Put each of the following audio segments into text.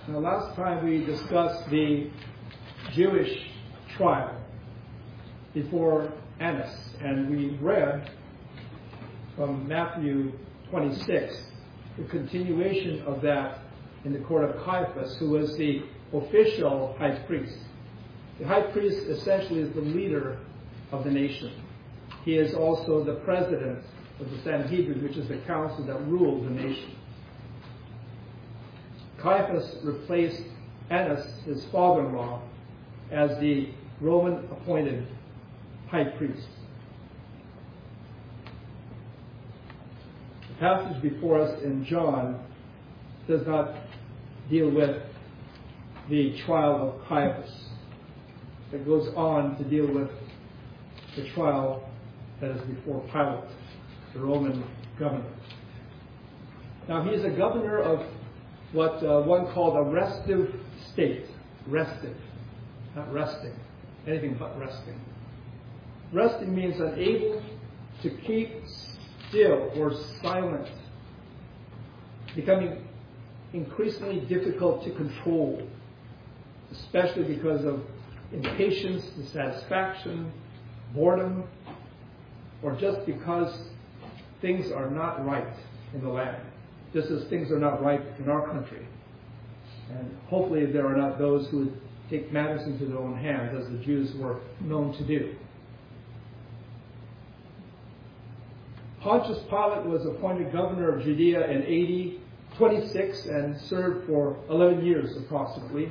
Now, last time we discussed the Jewish trial before Annas, and we read from Matthew 26 the continuation of that in the court of Caiaphas, who was the official high priest. The high priest essentially is the leader of the nation. He is also the president of the Sanhedrin, which is the council that ruled the nation. Caiaphas replaced Annas, his father-in-law, as the Roman-appointed high priest. The passage before us in John does not deal with the trial of Caiaphas. It goes on to deal with the trial that is before Pilate, the Roman governor. Now, he is a governor of what one called a restive state. Restive, not resting. Anything but resting. Resting means unable to keep still or silent, becoming increasingly difficult to control, especially because of impatience, dissatisfaction, boredom, or just because things are not right in the land, just as things are not right in our country. And hopefully there are not those who would take matters into their own hands, as the Jews were known to do. Pontius Pilate was appointed governor of Judea in AD 26 and served for 11 years approximately.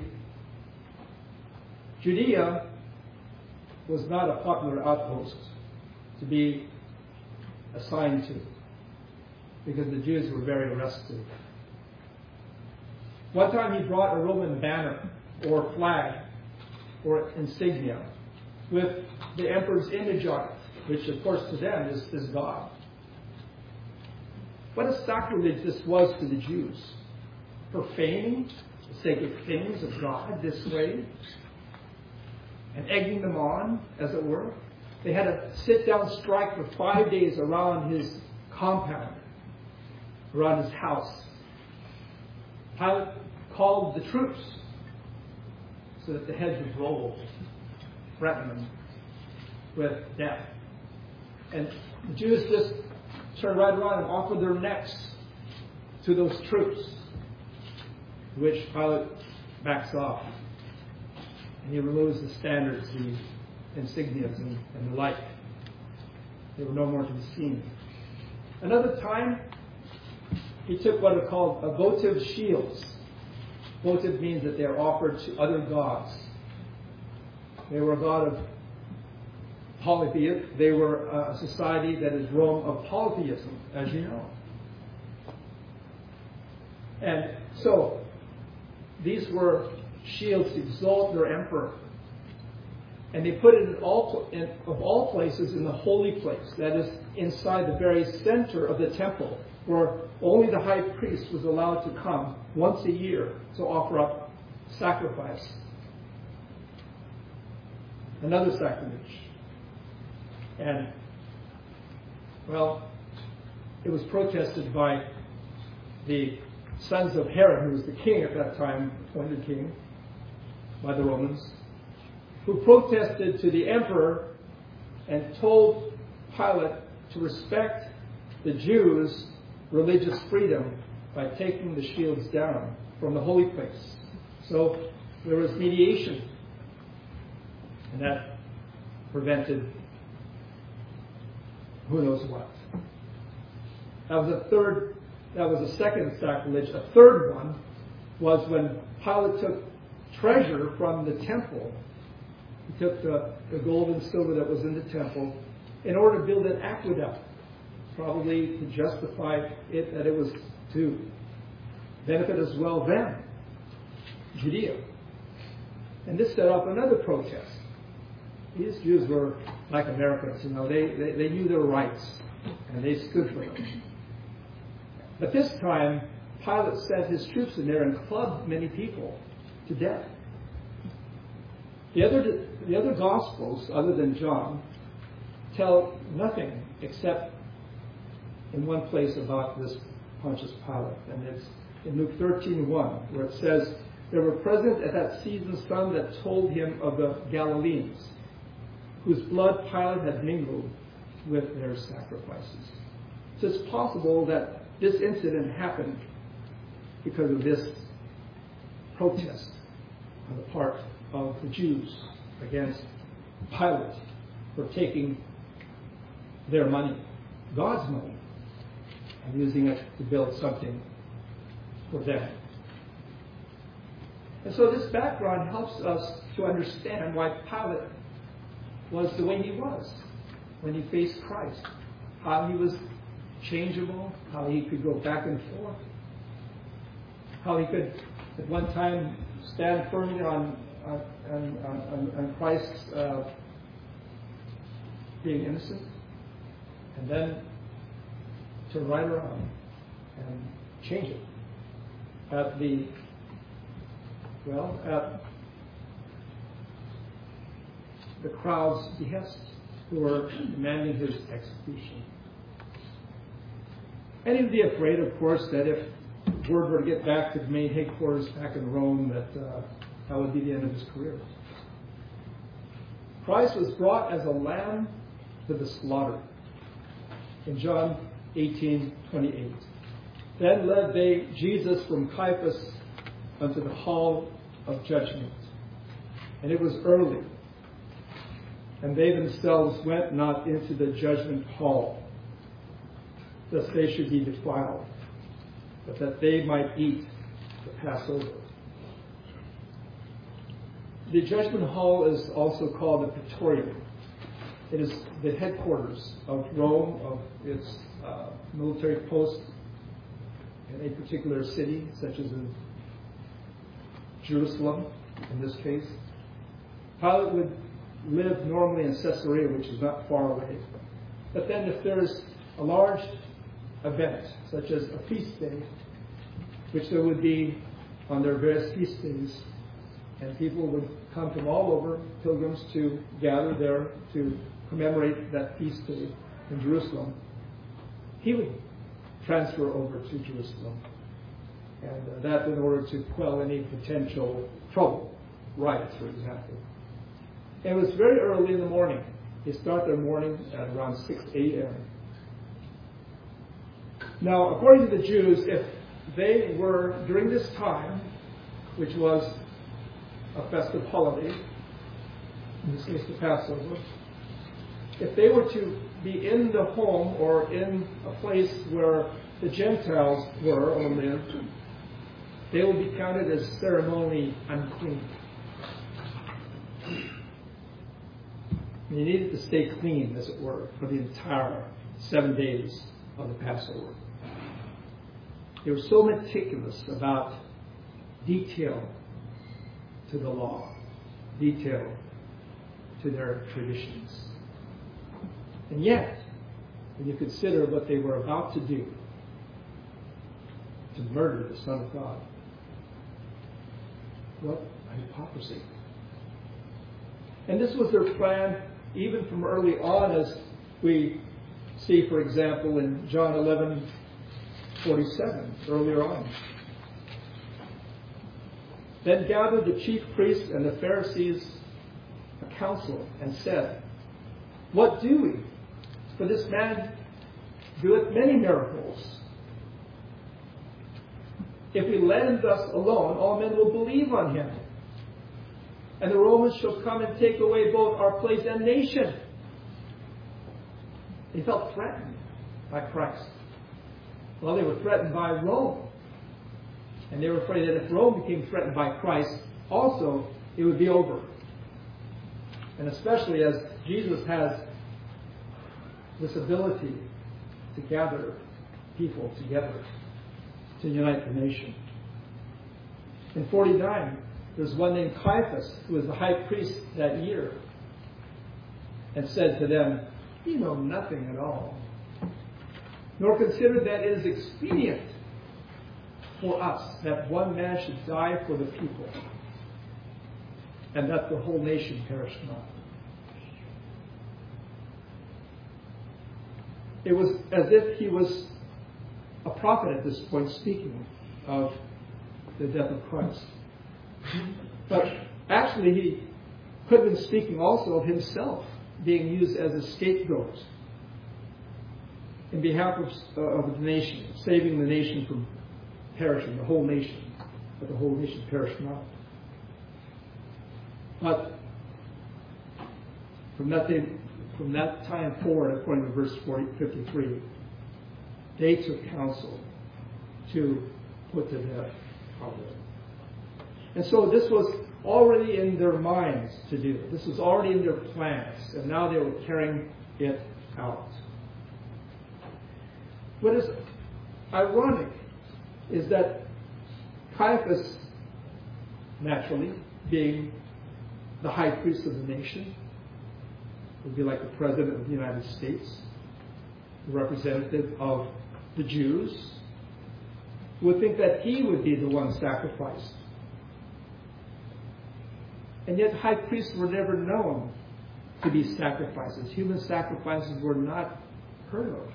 Judea was not a popular outpost to be assigned to, because the Jews were very restive. One time he brought a Roman banner or flag or insignia with the emperor's image on it, which of course to them is God. What a sacrilege this was to the Jews, profaning the sacred things of God this way and egging them on, as it were. They had a sit-down strike for 5 days around his compound, around his house. Pilate called the troops so that the heads would roll, threaten them with death. And the Jews just turned right around and offered their necks to those troops, which Pilate backs off. And he removes the standards, the insignias, and the like. They were no more to be seen. Another time, he took what are called votive shields. Votive means that they are offered to other gods. They were a god of polytheism. They were a society that is Rome of polytheism, as you know. And so, these were shields to exalt their emperor. And they put it of all places in the holy place, that is, inside the very center of the temple, where only the high priest was allowed to come once a year to offer up sacrifice. Another sacrilege. And, well, it was protested by the sons of Herod, who was the king at that time, appointed king by the Romans, who protested to the emperor and told Pilate to respect the Jews' religious freedom by taking the shields down from the holy place. So there was mediation, and that prevented who knows what. That was a second sacrilege. A third one was when Pilate took treasure from the temple. He took the gold and silver that was in the temple in order to build an aqueduct, probably to justify it that it was to benefit as well them, Judea. And this set up another protest. These Jews were like Americans, they knew their rights and they stood for them. But this time, Pilate sent his troops in there and clubbed many people to death. The other Gospels, other than John, tell nothing except in one place about this Pontius Pilate, and it's in Luke 13:1, where it says, there were present at that season some that told him of the Galileans, whose blood Pilate had mingled with their sacrifices. So it's possible that this incident happened because of this protest on the part of the Jews against Pilate for taking their money, God's money, and using it to build something for them. And so this background helps us to understand why Pilate was the way he was when he faced Christ. How he was changeable, how he could go back and forth, how he could at one time stand firmly on Christ's being innocent, and then turn right around and change it at the crowd's behest, who were demanding his execution. And he'd be afraid, of course, that if word were to get back to the main headquarters back in Rome, that would be the end of his career. Christ was brought as a lamb to the slaughter. In John 18:28. Then led they Jesus from Caiaphas unto the hall of judgment. And it was early, and they themselves went not into the judgment hall, lest they should be defiled, but that they might eat the Passover. The judgment hall is also called the Praetorium. It is the headquarters of Rome, of its military post in a particular city, such as in Jerusalem, in this case. Pilate would live normally in Caesarea, which is not far away. But then if there's a large event, such as a feast day, which there would be on their various feast days, and people would come from all over, pilgrims, to gather there to commemorate that feast day in Jerusalem, he would transfer over to Jerusalem. And that in order to quell any potential trouble, riots, for example. And it was very early in the morning. They start their morning at around 6 a.m. Now, according to the Jews, if they were, during this time, which was a festive holiday, in this case the Passover, if they were to be in the home or in a place where the Gentiles were or lived, they would be counted as ceremonially unclean. You needed to stay clean, as it were, for the entire 7 days of the Passover. They were so meticulous about detail to the law, detail to their traditions. And yet, when you consider what they were about to do, to murder the Son of God, what a hypocrisy. And this was their plan even from early on, as we see, for example, in John 11:47, earlier on. Then gathered the chief priests and the Pharisees a council and said, what do we? For this man doeth many miracles. If we let him thus alone, all men will believe on him. And the Romans shall come and take away both our place and nation. They felt threatened by Christ. Well, they were threatened by Rome. And they were afraid that if Rome became threatened by Christ, also it would be over. And especially as Jesus has this ability to gather people together, to unite the nation. In 49, there's one named Caiaphas, who was the high priest that year, and said to them, you know nothing at all, nor consider that it is expedient for us that one man should die for the people, and that the whole nation perish not. It was as if he was a prophet at this point, speaking of the death of Christ. But actually, he could have been speaking also of himself being used as a scapegoat in behalf of the nation, saving the nation from perishing, the whole nation, but the whole nation perished not. But from that time forward, according to verse 53, they took counsel to put to death Pablo. And so this was already in their minds to do. This was already in their plans, and now they were carrying it out. What is ironic is that Caiaphas, naturally, being the high priest of the nation, would be like the President of the United States, the representative of the Jews, would think that he would be the one sacrificed. And yet high priests were never known to be sacrifices. Human sacrifices were not heard of.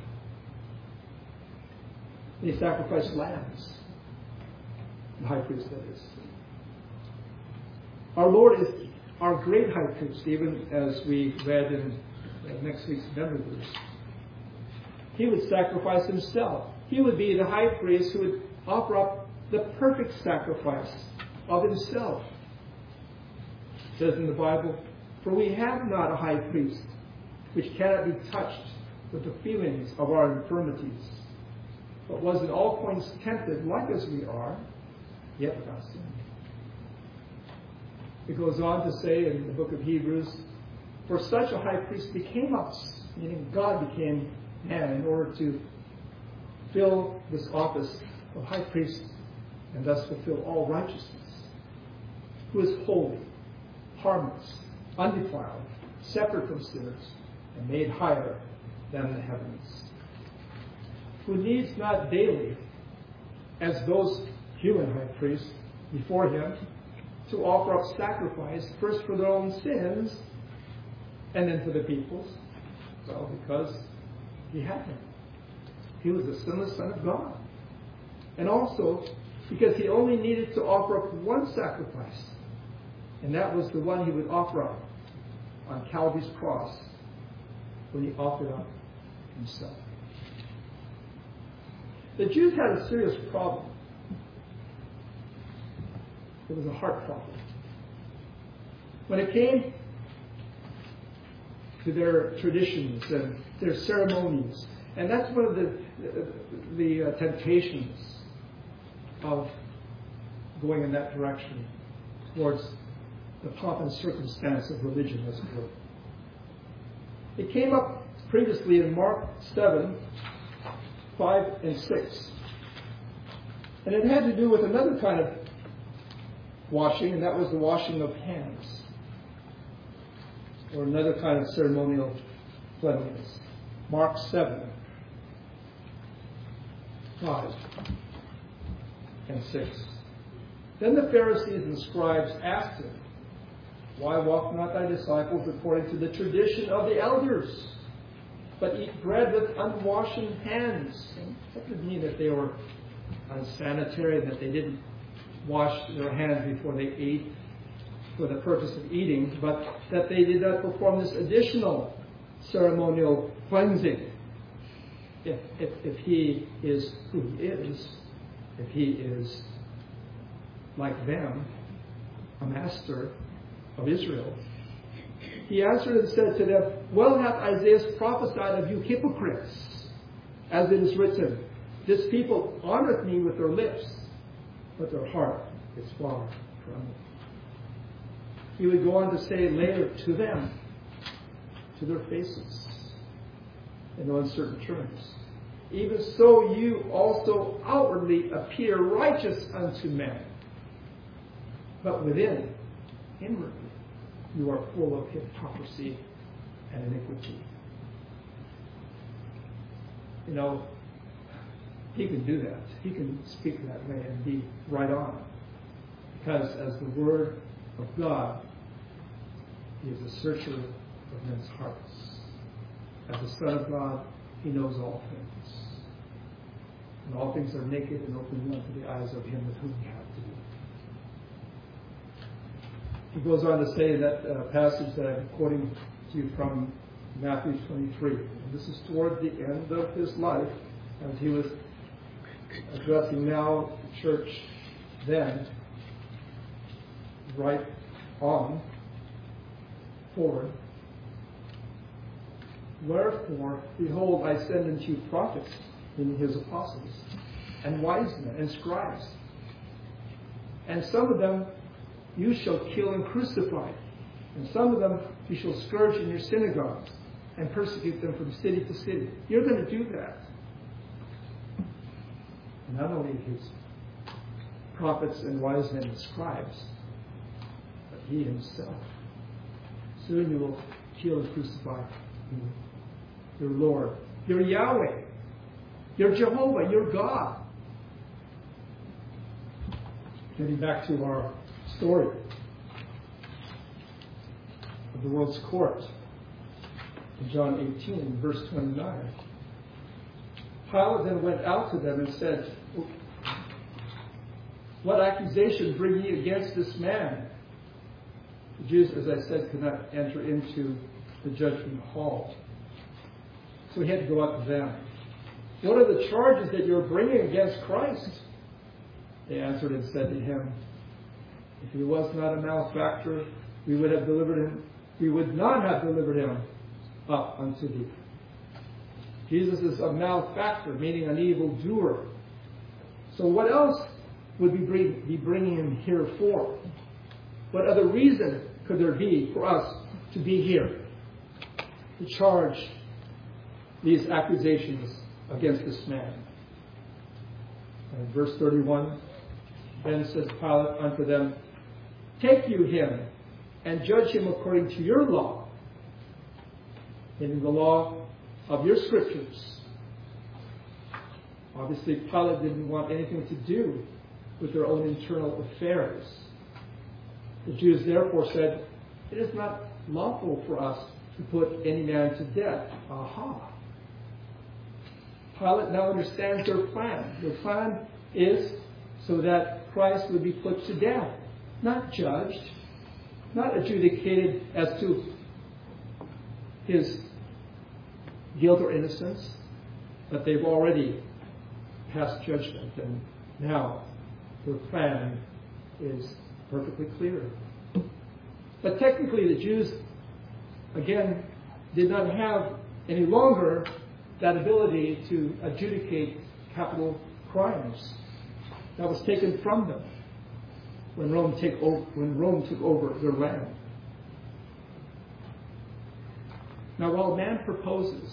They sacrificed lambs. The high priest, that is. Our Lord is our great high priest, even as we read in next week's memory verse. He would sacrifice himself. He would be the high priest who would offer up the perfect sacrifice of himself. It says in the Bible, "For we have not a high priest which cannot be touched with the feelings of our infirmities, but was in all points tempted like as we are, yet without sin." It goes on to say in the book of Hebrews, "For such a high priest became us," meaning God became man in order to fill this office of high priest and thus fulfill all righteousness, who is holy, harmless, undefiled, separate from sinners, and made higher than the heavens, who needs not daily, as those human high priests before him, to offer up sacrifice, first for their own sins, and then for the people's. Well, because he had them. He was the sinless Son of God. And also, because he only needed to offer up one sacrifice, and that was the one he would offer up on Calvary's cross when he offered up himself. The Jews had a serious problem. It was a heart problem. When it came to their traditions and their ceremonies, and that's one of the temptations of going in that direction towards the pomp and circumstance of religion, as it were. It came up previously in Mark 7, 5 and 6. And it had to do with another kind of washing, and that was the washing of hands, or another kind of ceremonial cleanliness. Mark 7, 5 and 6. Then the Pharisees and scribes asked him, "Why walk not thy disciples according to the tradition of the elders, but eat bread with unwashed hands?" And that could mean that they were unsanitary, that they didn't wash their hands before they ate for the purpose of eating, but that they did not perform this additional ceremonial cleansing. If he is who he is, if he is like them, a master of Israel, he answered and said to them, "Well hath Isaiah prophesied of you hypocrites, as it is written, This people honoreth me with their lips, but their heart is far from me." He would go on to say later to them, to their faces, in no uncertain terms, "Even so you also outwardly appear righteous unto men, but within, inwardly, you are full of hypocrisy and iniquity." You know, he can do that. He can speak that way and be right on. Because as the Word of God, he is a searcher of men's hearts. As the Son of God, he knows all things. And all things are naked and open unto the eyes of him with whom we have to do. He goes on to say that passage that I'm quoting to you from Matthew 23. And this is toward the end of his life, as he was addressing now the church then, right on forward. Wherefore, behold, I send unto you prophets, meaning his apostles, and wise men, and scribes. And some of them you shall kill and crucify, and some of them you shall scourge in your synagogues, and persecute them from city to city. You're going to do that. And not only his prophets and wise men and scribes, but he himself. Soon you will kill and crucify your Lord, your Yahweh, your Jehovah, your God. Getting back to our story of the world's court in John 18, verse 29. Pilate then went out to them and said, what accusation bring ye against this man? The Jews, as I said, could not enter into the judgment hall. So he had to go out to them. What are the charges that you're bringing against Christ? They answered and said to him, if he was not a malefactor, we would not have delivered him up unto thee. Jesus is a malefactor, meaning an evildoer. So what else would we be bringing him here for? What other reason could there be for us to be here, to charge these accusations against this man? And verse 31, then says Pilate unto them, take you him, and judge him according to your law, in the law of your scriptures. Obviously, Pilate didn't want anything to do with their own internal affairs. The Jews therefore said, it is not lawful for us to put any man to death. Aha. Pilate now understands their plan. Their plan is so that Christ would be put to death, not judged, not adjudicated as to his guilt or innocence, but they've already passed judgment, and now their plan is perfectly clear. But technically the Jews, again, did not have any longer that ability to adjudicate capital crimes. That was taken from them when Rome took over their land. Now, while man proposes,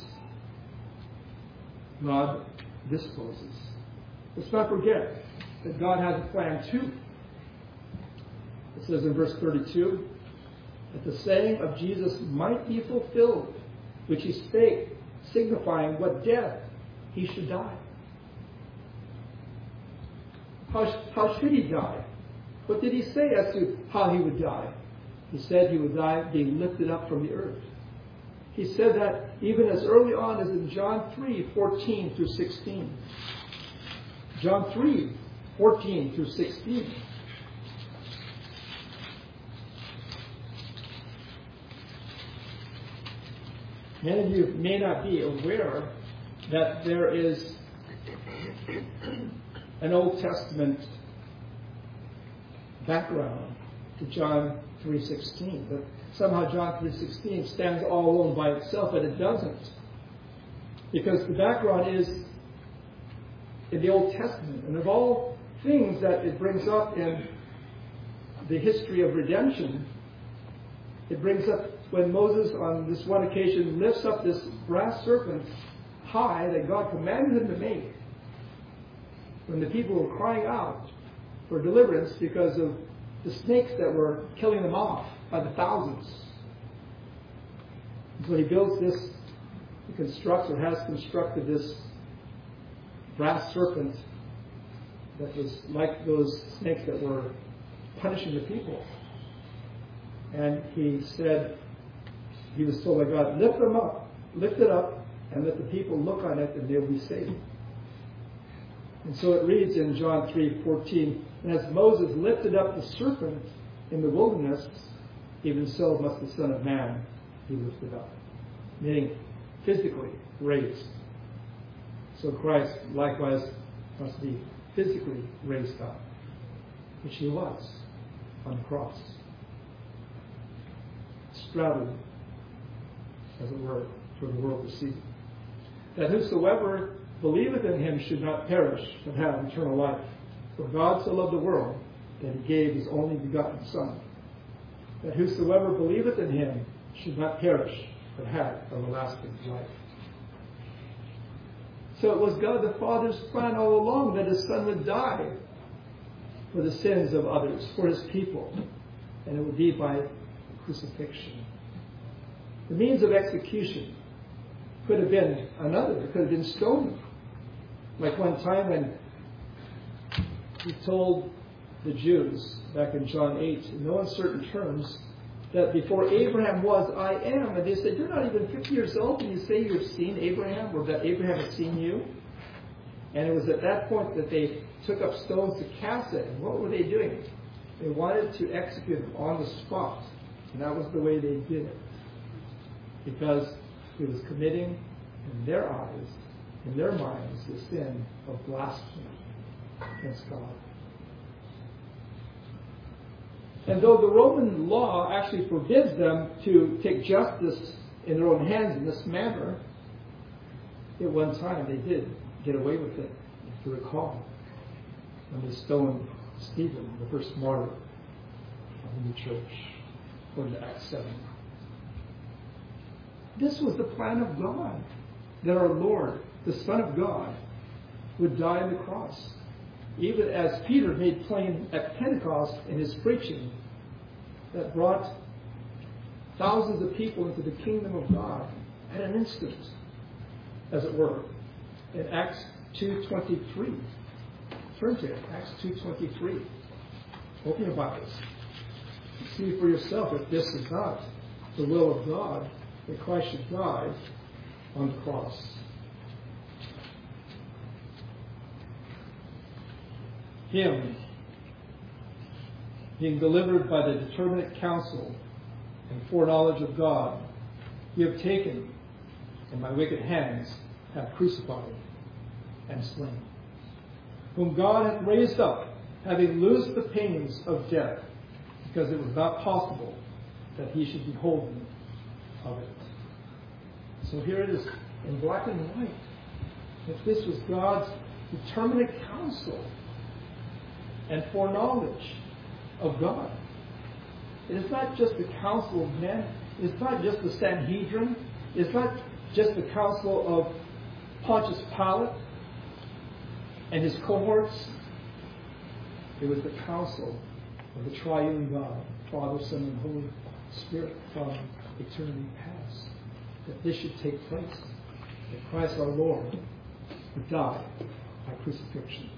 God disposes. Let's not forget that God has a plan too. It says in verse 32, that the saying of Jesus might be fulfilled, which he spake, signifying what death he should die. How should he die? What did he say as to how he would die? He said he would die being lifted up from the earth. He said that even as early on as in John 3:14 through 16. John 3:14 through 16. Many of you may not be aware that there is an Old Testament background to John 3:16. But somehow John 3:16 stands all alone by itself, but it doesn't. Because the background is in the Old Testament. And of all things that it brings up in the history of redemption, it brings up when Moses on this one occasion lifts up this brass serpent high that God commanded him to make. When the people were crying out for deliverance because of the snakes that were killing them off by the thousands. So he builds this, he constructs or has constructed this brass serpent that was like those snakes that were punishing the people. And he said, he was told by God, lift it up, and let the people look on it and they'll be saved. And so it reads in John 3:14, and as Moses lifted up the serpent in the wilderness, even so must the Son of Man be lifted up. Meaning physically raised. So Christ likewise must be physically raised up, which he was on the cross. Straddled, as it were, for the world to see. That whosoever believeth in him should not perish, but have eternal life. For God so loved the world that he gave his only begotten Son, that whosoever believeth in him should not perish, but have everlasting life. So it was God the Father's plan all along that his Son would die for the sins of others, for his people, and it would be by crucifixion. The means of execution could have been another. It could have been stoning. Like one time when he told the Jews, back in John 8, in no uncertain terms, that before Abraham was, I am. And they said, you're not even 50 years old, and you say you've seen Abraham, or that Abraham has seen you? And it was at that point that they took up stones to cast it. And what were they doing? They wanted to execute him on the spot. And that was the way they did it. Because he was committing, in their eyes, in their minds, the sin of blasphemy against God. And though the Roman law actually forbids them to take justice in their own hands in this manner, at one time they did get away with it, if you recall, when they stoned Stephen, the first martyr of the church, according to Acts 7. This was the plan of God, that our Lord, the Son of God, would die on the cross. Even as Peter made plain at Pentecost in his preaching, that brought thousands of people into the kingdom of God at an instant, as it were. In Acts 2:23. Turn to it, Acts 2:23. Open your Bibles. See for yourself if this is not the will of God, that Christ should die on the cross. Him, being delivered by the determinate counsel and foreknowledge of God, you have taken, and by wicked hands have crucified and slain, whom God hath raised up, having loosed the pains of death, because it was not possible that he should be holden of it. So here it is in black and white, that this was God's determinate counsel and foreknowledge of God. It is not just the counsel of men. It is not just the Sanhedrin. It is not just the counsel of Pontius Pilate and his cohorts. It was the counsel of the triune God, Father, Son, and Holy Spirit from eternity past, that this should take place, that Christ our Lord would die by crucifixion.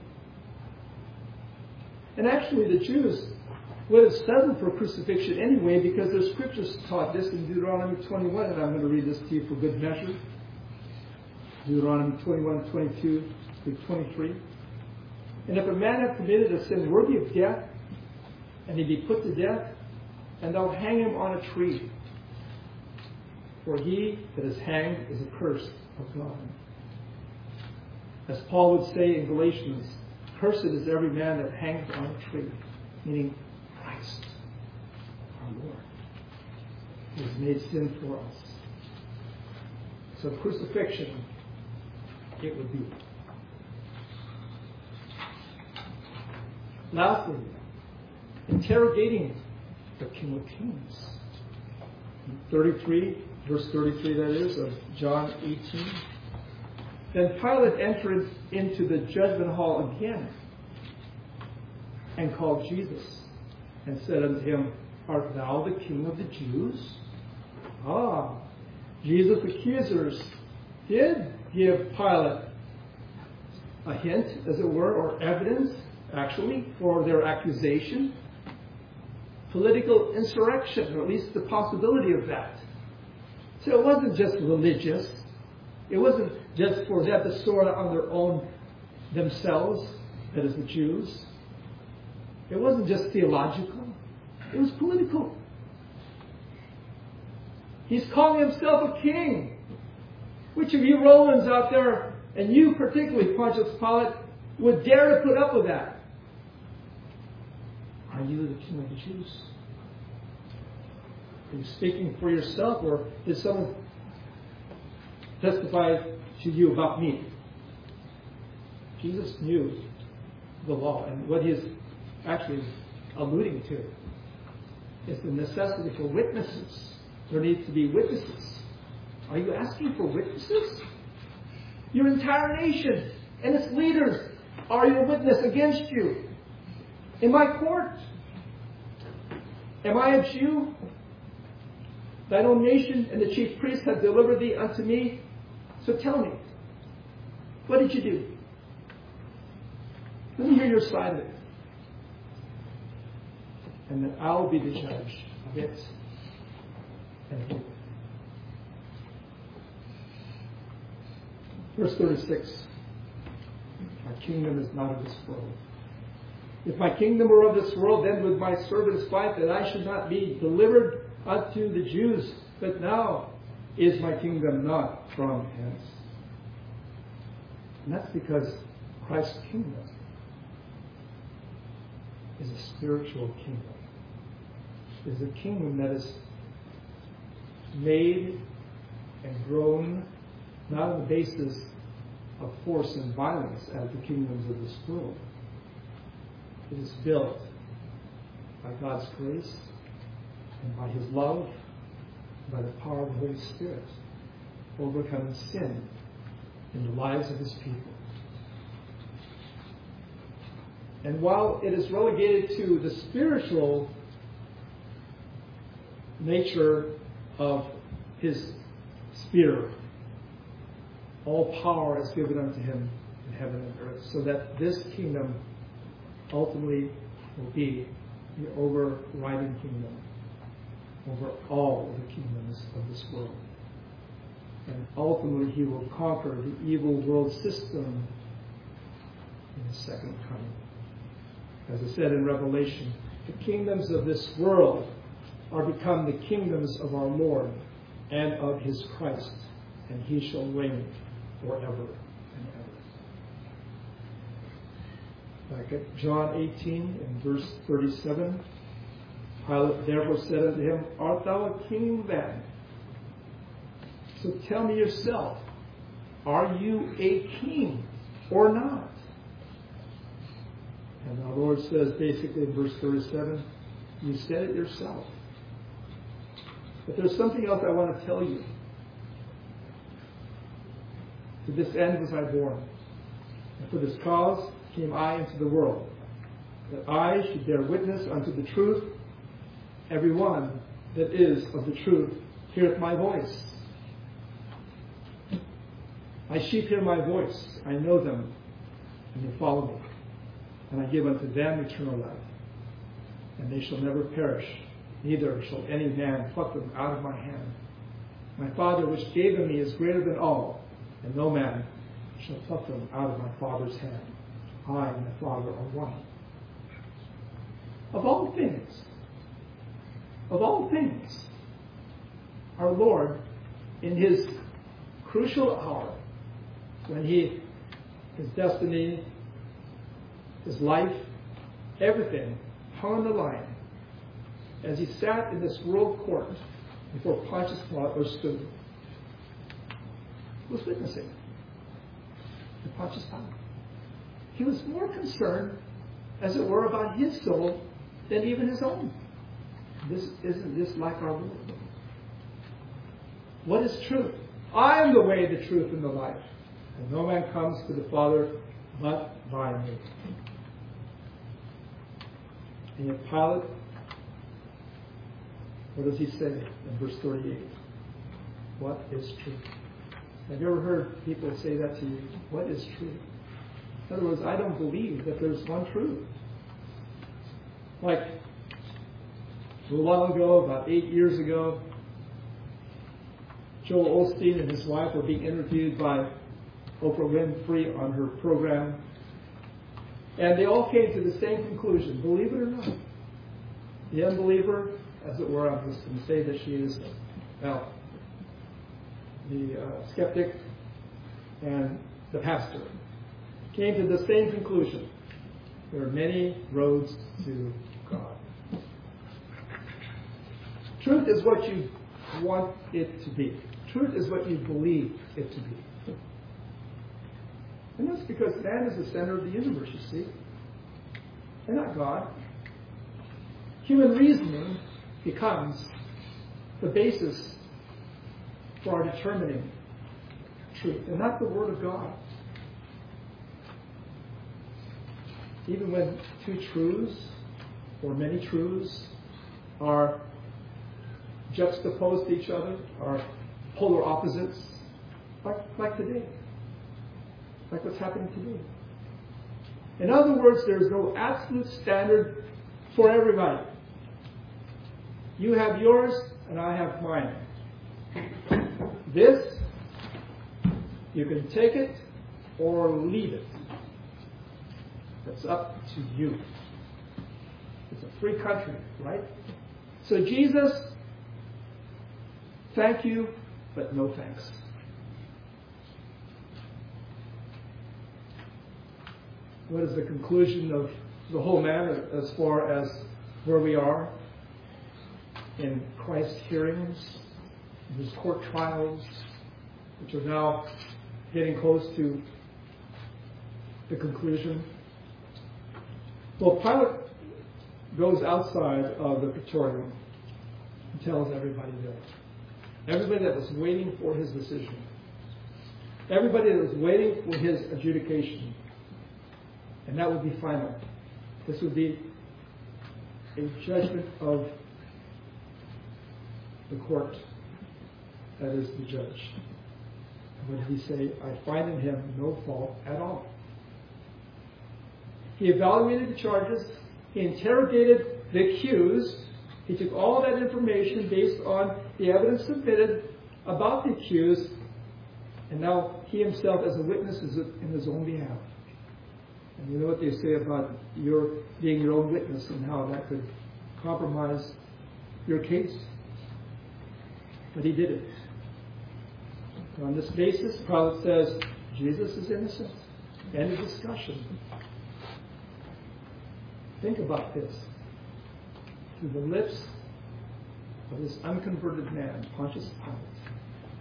And actually the Jews would have settled for crucifixion anyway, because the scriptures taught this in Deuteronomy 21, and I'm going to read this to you for good measure. Deuteronomy 21, 22 through 23. And if a man have committed a sin worthy of death, and he be put to death, and thou hang him on a tree. For he that is hanged is accursed of God. As Paul would say in Galatians, cursed is every man that hangs on a tree, meaning Christ, our Lord, who has made sin for us. So crucifixion, it would be. Lastly, interrogating the King of Kings. 33, verse 33 that is, of John 18. Then Pilate entered into the judgment hall again, and called Jesus, and said unto him, Art thou the King of the Jews? Jesus' accusers did give Pilate a hint, as it were, or evidence, actually, for their accusation. Political insurrection, or at least the possibility of that. So it wasn't just religious. It wasn't just for them to sort out on their own themselves, that is the Jews. It wasn't just theological. It was political. He's calling himself a king. Which of you Romans out there, and you particularly, Pontius Pilate, would dare to put up with that? Are you the king of the Jews? Are you speaking for yourself, or did someone testify to you about me? Jesus knew the law, and what he is actually alluding to is the necessity for witnesses. There needs to be witnesses. Are you asking for witnesses? Your entire nation and its leaders are your witness against you. In my court, am I a Jew? Thine own nation and the chief priests have delivered thee unto me. So tell me, what did you do? Let me hear your side of it. And then I'll be the judge of it and you. Verse 36. My kingdom is not of this world. If my kingdom were of this world, then would my servants fight that I should not be delivered unto the Jews. But now is my kingdom not from hence. And that's because Christ's kingdom is a spiritual kingdom. It is a kingdom that is made and grown not on the basis of force and violence as the kingdoms of this world. It is built by God's grace and by His love, by the power of the Holy Spirit, overcoming sin in the lives of His people. And while it is relegated to the spiritual nature of His spear, all power is given unto Him in heaven and earth, so that this kingdom ultimately will be the overriding kingdom over all the kingdoms of this world. And ultimately He will conquer the evil world system in His second coming. As I said in Revelation, the kingdoms of this world are become the kingdoms of our Lord and of His Christ, and He shall reign forever and ever. Back at John 18 and verse 37, Pilate therefore said unto him, Art thou a king then? So tell me yourself, are you a king or not? And our Lord says basically in verse 37, you said it yourself. But there's something else I want to tell you. To this end was I born, and for this cause came I into the world, that I should bear witness unto the truth. Every one that is of the truth heareth my voice. My sheep hear my voice, I know them, and they follow me. And I give unto them eternal life, and they shall never perish, neither shall any man pluck them out of my hand. My Father which gave them me is greater than all, and no man shall pluck them out of my Father's hand. I and my Father are one. Of all things, our Lord, in His crucial hour, when His destiny, His life, everything hung on the line, as He sat in this world court before Pontius Pilate, or stood, was witnessing to Pontius Pilate. He was more concerned, as it were, about his soul than even his own. Isn't this like our Lord? What is truth? I am the way, the truth, and the life. And no man comes to the Father but by me. And yet Pilate, what does he say in verse 38? What is truth? Have you ever heard people say that to you? What is truth? In other words, I don't believe that there's one truth. Like, a while ago, about 8 years ago, Joel Osteen and his wife were being interviewed by Oprah Winfrey on her program. And they all came to the same conclusion, believe it or not. the unbeliever, as it were, I'm just going to say that she is, well, the skeptic and the pastor, came to the same conclusion. There are many roads to God. Truth is what you want it to be. Truth is what you believe it to be. And that's because man is the center of the universe, you see. And not God. Human reasoning becomes the basis for our determining truth, and not the Word of God. Even when two truths or many truths are juxtaposed to each other, are polar opposites, like today, like what's happening today. In other words, there is no absolute standard for everybody. You have yours, and I have mine. This, you can take it or leave it. It's up to you. It's a free country, right? So Jesus, thank you, but no thanks. What is the conclusion of the whole matter as far as where we are in Christ's hearings, in his court trials, which are now getting close to the conclusion? Well, Pilate goes outside of the Praetorium and tells everybody there. Everybody that was waiting for his decision. Everybody that was waiting for his adjudication. And that would be final. This would be a judgment of the court, that is the judge. And what did he say? I find in him no fault at all. He evaluated the charges. He interrogated the accused. He took all that information based on the evidence submitted about the accused. And now he himself as a witness is in his own behalf. And you know what they say about your being your own witness and how that could compromise your case. But he did it. And on this basis, Pilate says, Jesus is innocent. End of discussion. Think about this. Through the lips of this unconverted man, Pontius Pilate,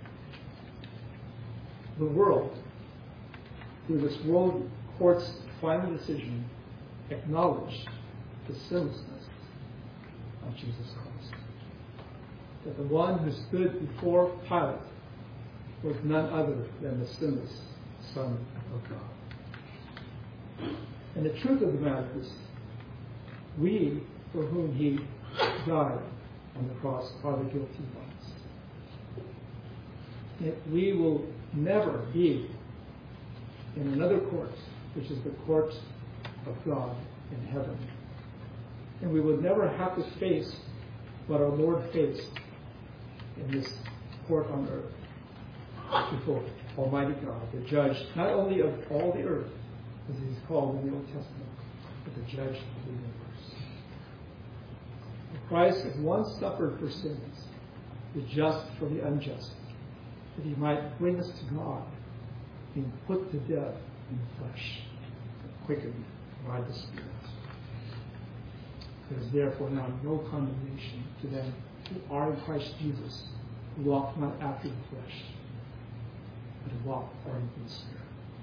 the world, through this world court's final decision, acknowledged the sinlessness of Jesus Christ. That the one who stood before Pilate was none other than the sinless Son of God. And the truth of the matter is, we, for whom he died on the cross, are the guilty ones. Yet we will never be in another court, which is the court of God in heaven. And we will never have to face what our Lord faced in this court on earth before Almighty God, the judge not only of all the earth, as he's called in the Old Testament, but the judge of the universe. Christ had once suffered for sins, the just for the unjust, that he might bring us to God, being put to death in the flesh, quickened by the Spirit. There is therefore now no condemnation to them who are in Christ Jesus, who walk not after the flesh, but who walk according to the Spirit.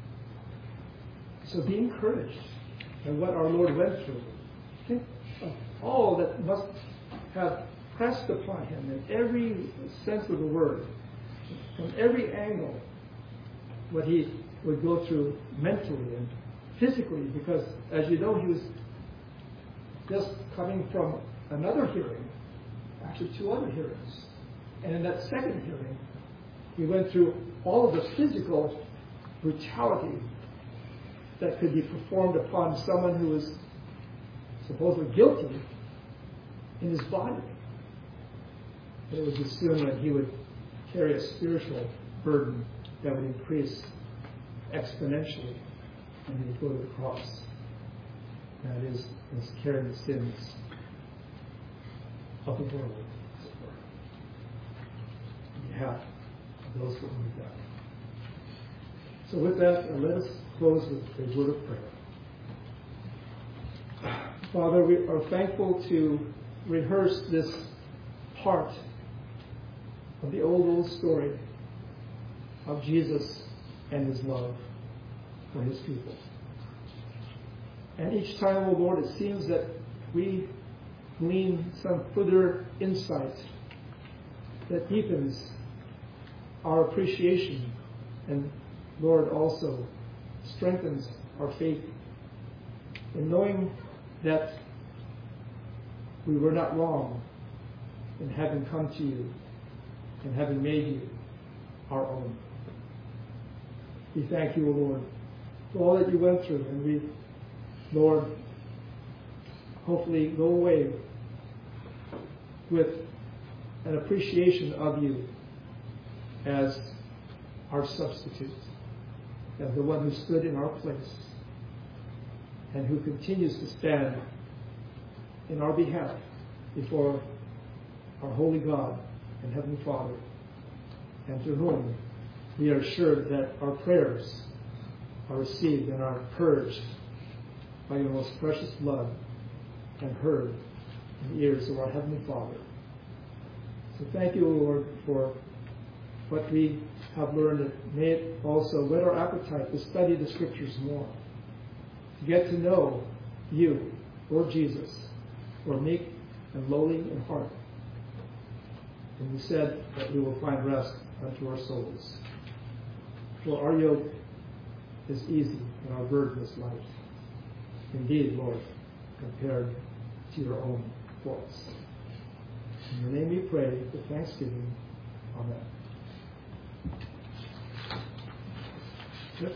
So be encouraged by what our Lord went through. Think of all that must have pressed upon him in every sense of the word, from every angle, what he would go through mentally and physically, because, as you know, he was just coming from another hearing, actually 2 other hearings. And in that second hearing, he went through all of the physical brutality that could be performed upon someone who was supposedly guilty in his body. But it was assumed that he would carry a spiritual burden that would increase exponentially when he would go to the cross. That is carrying the sins of the world, as it were, on behalf of those whom we've done. So with that, let us close with a word of prayer. Father, we are thankful to rehearse this part of the old story of Jesus and his love for his people. And each time, O Lord, it seems that we glean some further insight that deepens our appreciation and, Lord, also strengthens our faith in knowing that we were not wrong in having come to you and having made you our own. We thank you, O Lord, for all that you went through, and we, Lord, hopefully go away with an appreciation of you as our substitute, as the one who stood in our place and who continues to stand in our behalf before our holy God and Heavenly Father, and to whom we are assured that our prayers are received and are purged by your most precious blood and heard in the ears of our Heavenly Father. So thank you, O Lord, for what we have learned, and may it also whet our appetite to study the Scriptures more, to get to know you, Lord Jesus, who are meek and lowly in heart. And you said that we will find rest unto our souls. For our yoke is easy and our burden is light. Indeed, Lord, compared to your own faults. In your name we pray with thanksgiving. Amen.